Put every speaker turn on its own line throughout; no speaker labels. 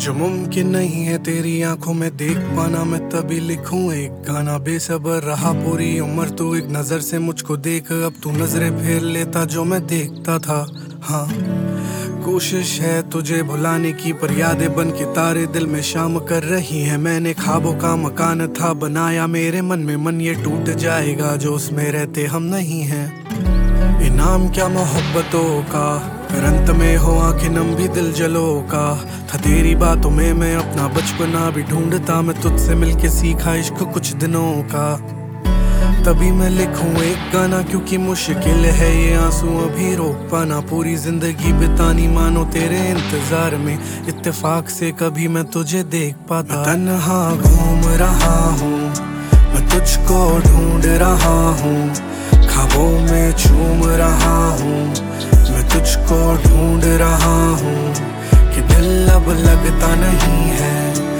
जो मुमकिन नहीं है तेरी आंखों में देख पाना, मैं तभी लिखूं एक गाना। बेसब्र रहा पूरी उम्र तू एक नजर से मुझको देख, अब तू नजरें फेर लेता जो मैं देखता था। हाँ, कोशिश है तुझे भुलाने की पर यादें बन के तारे दिल में शाम कर रही है। मैंने ख्वाबों का मकान था बनाया मेरे मन में, मन ये टूट जाएगा जो उसमें रहते हम नहीं हैं। इनाम क्या मोहब्बतों का, अंत में हो आंखें नम भी दिल जलो का। था तेरी बातों में मैं अपना बचपना भी ढूंढता, मैं तुझसे मिलके सीखा इश्क कुछ दिनों का। तभी मैं लिखूं एक गाना क्योंकि मुश्किल है ये आंसू अभी रोक पाना। पूरी जिंदगी बितानी मानो तेरे इंतजार में, इत्तेफाक से कभी मैं तुझे देख पाता। तन्हा घूम रहा हूँ मैं तुझको ढूंढ रहा हूँ, ख्वाबों में झूम रहा हूँ मैं तुझको ढूंढ रहा हूँ। कि दिल अब लगता नहीं है,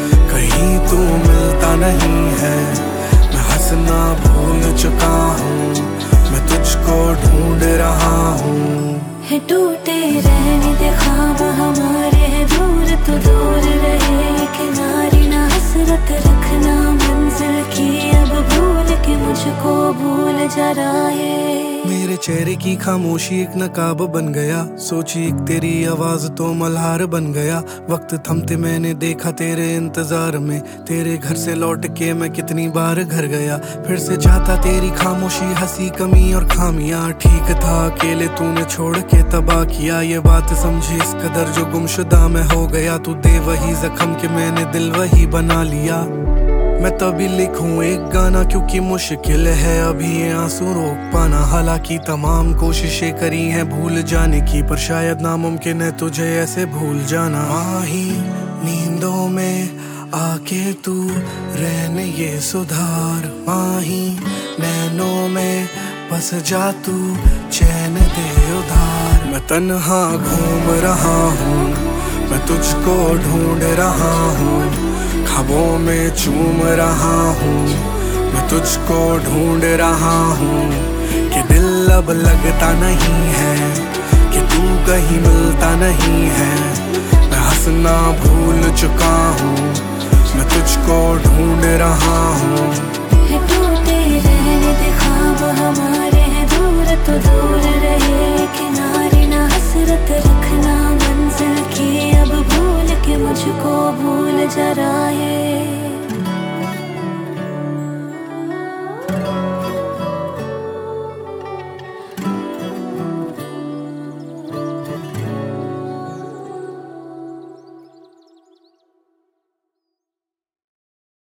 कहीं तू मिलता नहीं है। मैं हंसना भूल चुका हूँ, मैं तुझको ढूंढ रहा हूँ।
है टूटे रहने दे ख्वाब हमारे, है दूर तो दूर रहे किनारे। ना हसरत रखना मंजिल की, अब भूल के मुझको भूल जा रहा है।
मेरे चेहरे की खामोशी एक नकाब बन गया, सोची एक तेरी आवाज तो मल्हार बन गया। वक्त थमते मैंने देखा तेरे इंतजार में, तेरे घर से लौट के मैं कितनी बार घर गया। फिर से चाहता तेरी खामोशी, हंसी कमी और खामियां। ठीक था अकेले तूने छोड़ के तबाह किया, ये बात समझी इस कदर जो गुमशुदा मैं हो गया। तू दे वही जख्म के मैंने दिल वही बना लिया। मैं तभी लिखूं एक गाना क्योंकि मुश्किल है अभी ये आंसू रोक पाना। हालांकि तमाम कोशिशें करी हैं भूल जाने की, पर शायद नामुमकिन है तुझे ऐसे भूल जाना। माही नींदों में आके तू रहने ये सुधार, माही नैनों में बस जा तू चैन दे उधार। मैं तन्हा घूम रहा हूँ मैं तुझको ढूंढ रहा हूँ, ख्वाबों में चूम रहा हूँ मैं तुझको ढूंढ रहा हूँ। कि दिल अब लगता नहीं है, कि तू कहीं मिलता नहीं है। मैं हंसना भूल चुका हूँ मैं तुझको ढूंढ रहा हूँ।
है टूटे रहने दे ख्वाब हमारे, है दूर तो दूर रहे किनारे। ना हसरत